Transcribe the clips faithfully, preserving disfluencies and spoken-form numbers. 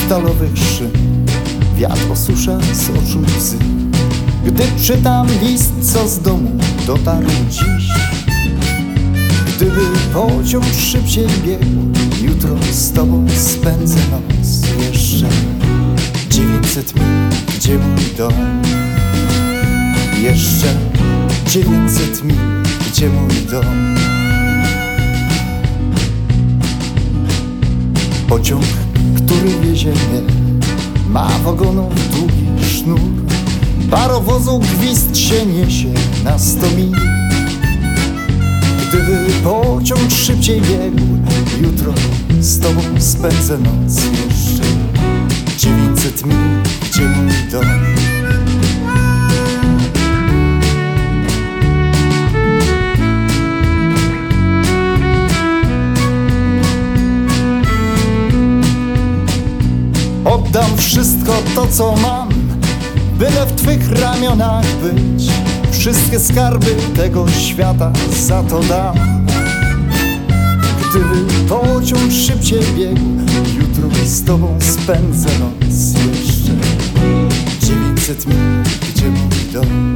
stalowych szyn. Wiatr osusza z oczu łzy, gdy czytam list, co z domu dotarł dziś. Gdyby pociąg szybciej biegł, jutro z tobą spędzę noc. Jeszcze dziewięćset mil, gdzie mój dom? Jeszcze dziewięćset mil, gdzie mój dom? Pociąg, który wiezie mnie, ma wagonów długi sznur. Parowozu gwizd się niesie na sto mil. Gdyby pociąg szybciej biegł, jutro z tobą spędzę noc. Jeszcze dziewięćset mil, gdzie mój dom? Oddam wszystko to, co mam, byle w twych ramionach być. Wszystkie skarby tego świata za to dam. Gdyby pociąg szybciej biegł, jutro z tobą spędzę noc. Jeszcze dziewięćset mil, gdzie mój dom?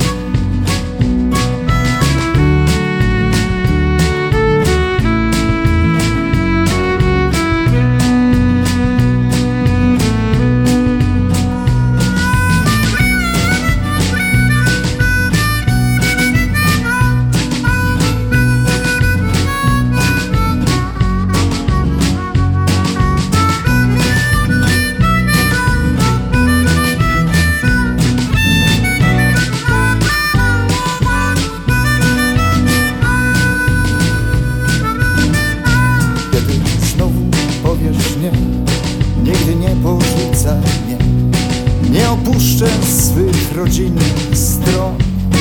Nigdy nie porzucaj mnie, nie opuszczę swych rodzinnych stron.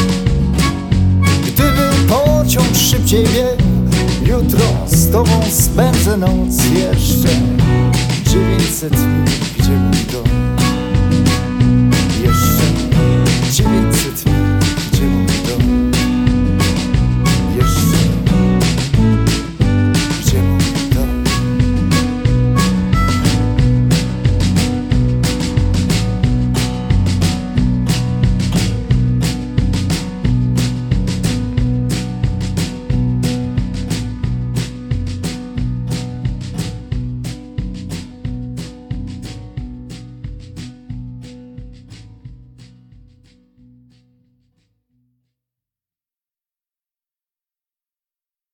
Gdyby pociąg szybciej biegł, jutro z tobą spędzę noc. Jeszcze dziewięćset mil, gdzie mój dom?